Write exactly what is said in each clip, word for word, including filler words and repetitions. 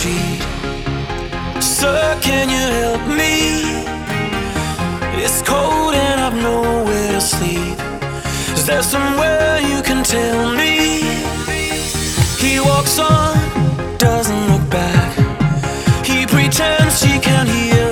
street. Sir, can you help me? It's cold and I've nowhere to sleep. Is there somewhere you can tell me? He walks on, doesn't look back. He pretends he can't hear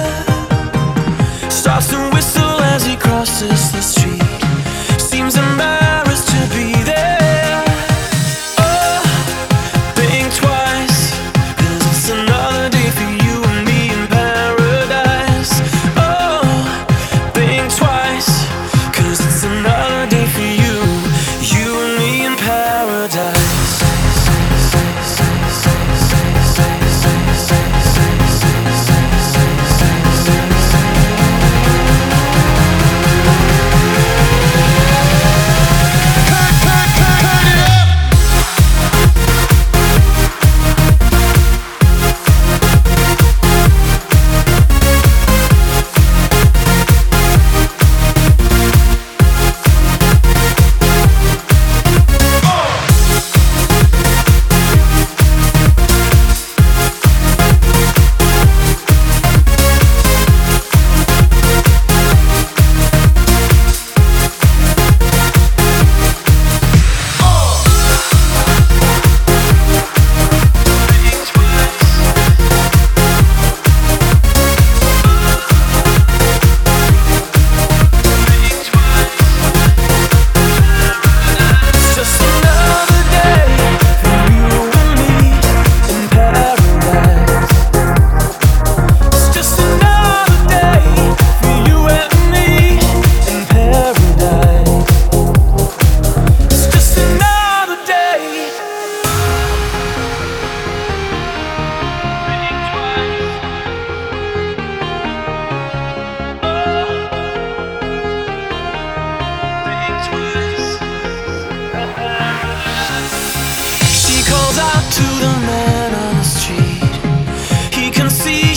her. Starts to whistle as he crosses the street. Seems embarrassed to be there. Oh, think twice, 'cause it's another day for you and me in paradise. Oh, think twice, 'cause it's another day for you, you and me in paradise. To the man on the street, he can see